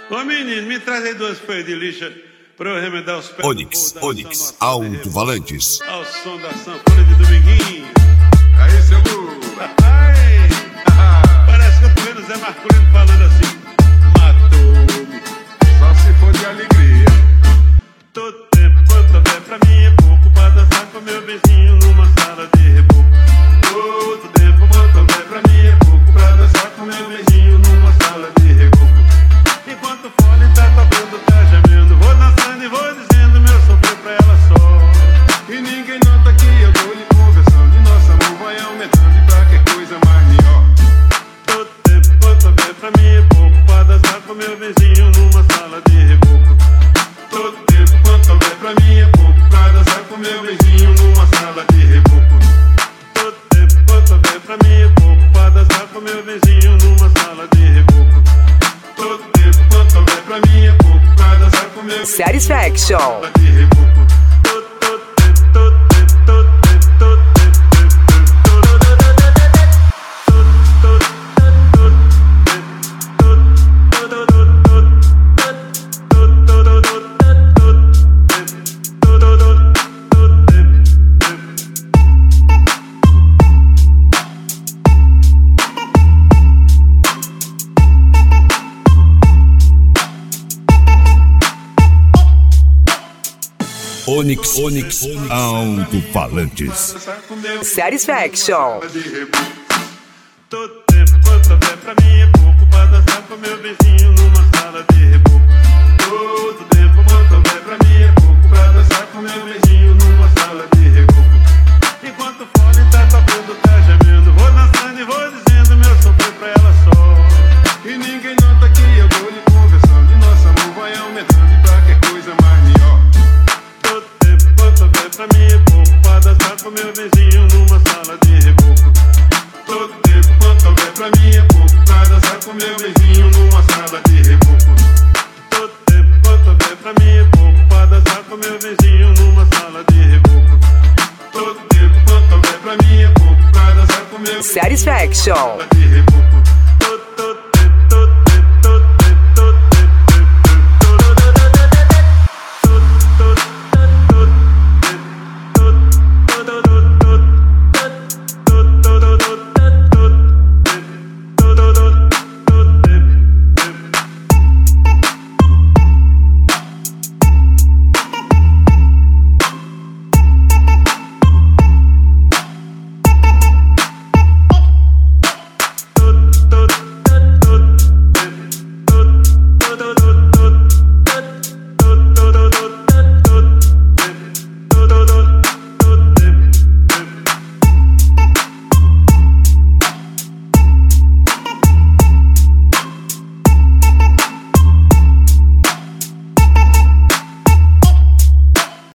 Ô menino, me traz aí 2 folhas de lixa pra eu remendar os pés. Onix, Alto-Falantes. Ao som da sanfona de Dominguinho. Aí, seu Lu. Parece que eu tô vendo o Zé Marculino falando assim: matou-me. Só se for de alegria. Todo tempo quanto houver pra mim é pouco pra dançar com meu vizinho numa sala de reboco. Todo tempo quanto houver pra mim é pouco pra dançar com meu vizinho numa sala de reboco. Enquanto o fole tá tocando, tá gemendo, vou dançando e vou dizendo meu sofrer pra ela só. E ninguém nota que eu tô lhe conversando. E nosso amor vai aumentando e pra que coisa mais melhor. Todo tempo quanto houver pra mim é pouco pra dançar com meu vizinho numa sala de reboco. Todo tempo quanto houver pra mim é pouco pra dançar com meu vizinho numa sala de reboco. Todo tempo quanto houver pra mim é pouco pra dançar com meu vizinho numa sala de reboco. Todo tempo quanto houver pra mim é pouco pra dançar com meu vizinho Satisfaction. numa sala de reboco. Onix, Alto-Falantes. Satisfaction. Todo tempo quanto houver pra mim é pouco pra dançar com meu vizinho numa sala de reboco. Todo tempo quanto houver pra mim é pouco pra dançar com meu vizinho numa sala de reboco. Enquanto o fole tá tocando, tá gemendo, vou dançando e vou dizendo meu sofrer pra ela só. E ninguém nota que eu tô lhe conversando. E nosso amor vai aumentando e pra que coisa mais melhor. Todo tempo quanto houver pra mim é pouco pra dançar com meu vizinho numa sala de reboco. Todo tempo quanto houver pra mim é pouco pra dançar com meu vizinho numa sala de reboco. Todo tempo quanto houver pra mim é pouco pra dançar com meu vizinho numa sala de reboco. Todo tempo quanto houver pra mim é pouco pra dançar com meu vizinho Satisfaction. numa sala de reboco.